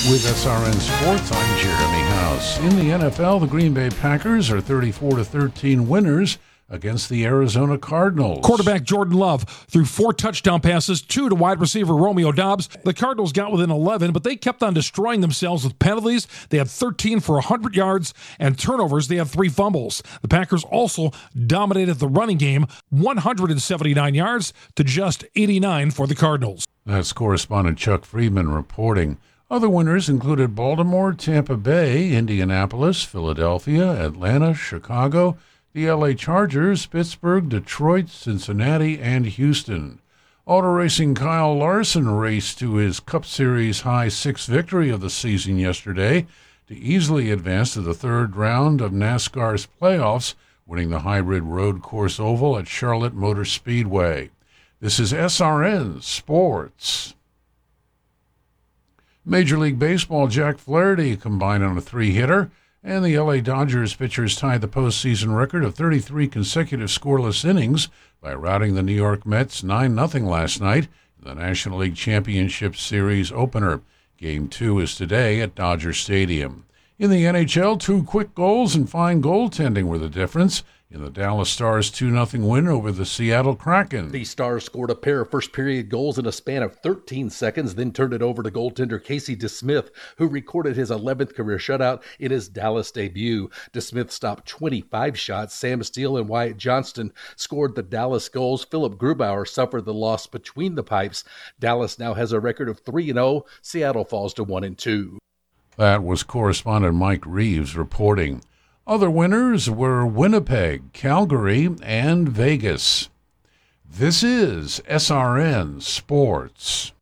With SRN Sports, I'm Jeremy House. In the NFL, the Green Bay Packers are 34-13 winners against the Arizona Cardinals. Quarterback Jordan Love threw 4 touchdown passes, 2 to wide receiver Romeo Doubs. The Cardinals got within 11, but they kept on destroying themselves with penalties. They had 13 for 100 yards, and turnovers. They had 3 fumbles. The Packers also dominated the running game, 179 yards to just 89 for the Cardinals. That's correspondent Chuck Friedman reporting. Other winners included Baltimore, Tampa Bay, Indianapolis, Philadelphia, Atlanta, Chicago, the LA Chargers, Pittsburgh, Detroit, Cincinnati, and Houston. Auto racing Kyle Larson raced to his Cup Series high 6th victory of the season yesterday to easily advance to the third round of NASCAR's playoffs, winning the hybrid road course oval at Charlotte Motor Speedway. This is SRN Sports. Major League Baseball, Jack Flaherty combined on a 3-hitter, and the LA Dodgers pitchers tied the postseason record of 33 consecutive scoreless innings by routing the New York Mets 9-0 last night in the National League Championship Series opener. Game 2 is today at Dodger Stadium. In the NHL, 2 quick goals and fine goaltending were the difference in the Dallas Stars' 2-0 win over the Seattle Kraken. The Stars scored a pair of first-period goals in a span of 13 seconds, then turned it over to goaltender Casey DeSmith, who recorded his 11th career shutout in his Dallas debut. DeSmith stopped 25 shots. Sam Steele and Wyatt Johnston scored the Dallas goals. Philip Grubauer suffered the loss between the pipes. Dallas now has a record of 3-0. Seattle falls to 1-2. That was correspondent Mike Reeves reporting. Other winners were Winnipeg, Calgary, and Vegas. This is SRN Sports.